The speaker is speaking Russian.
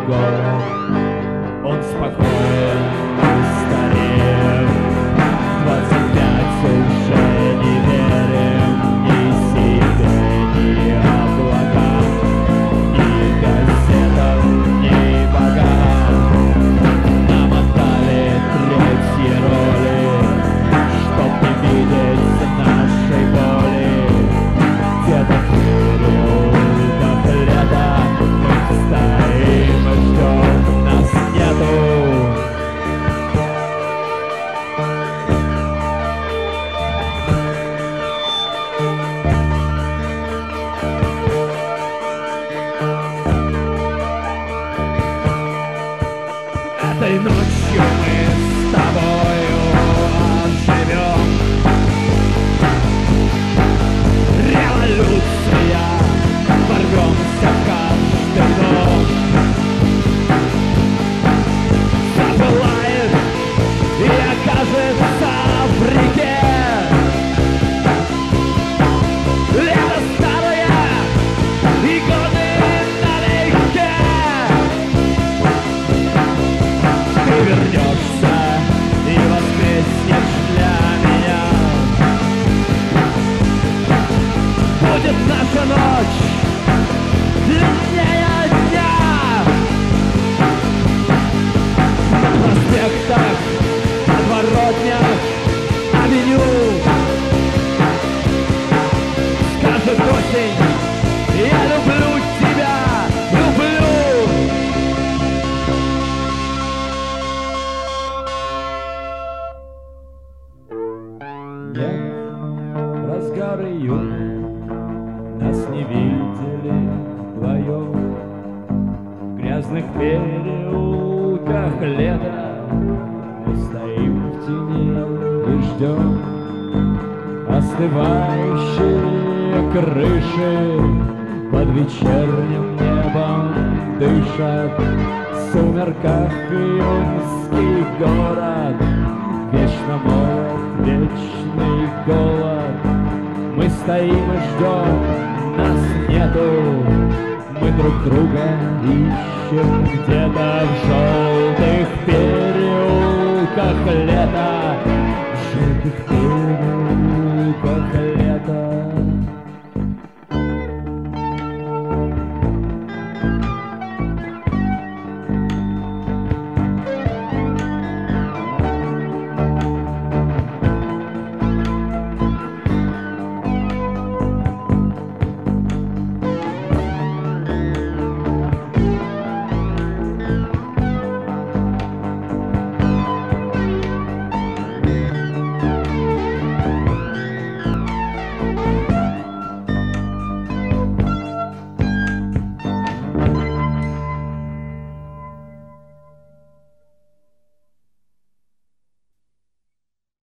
город, он спокоен и стареет. 25 уже не верим ни себе, ни облакам, ни газетам, ни богам. Нам отдали третьи роли, чтоб не видеть нашей боли. Где-то в переулках лета мы стоим и ждем, нас нету. Этой ночью мы с тобою оживем. Революция, ворвемся в каждый дом. Запылает и окажется в реке. Лето старое и годы налегке. Ты вернешься и воскреснешь для меня. Будет наша ночь длиннее дня. На проспектах, подворотнях, авеню скажет осень: я люблю тебя, люблю. Нет, разгар июня, нас не видели вдвоем. В грязных переулках лета мы стоим в тени и ждем. Остывающие крыши под вечерним небом дышат. В сумерках июньский город вечно молод, вечный голод. Мы стоим и ждем, нас нету. Мы друг друга ищем где-то в желтых переулках лета. В желтых переулках лета.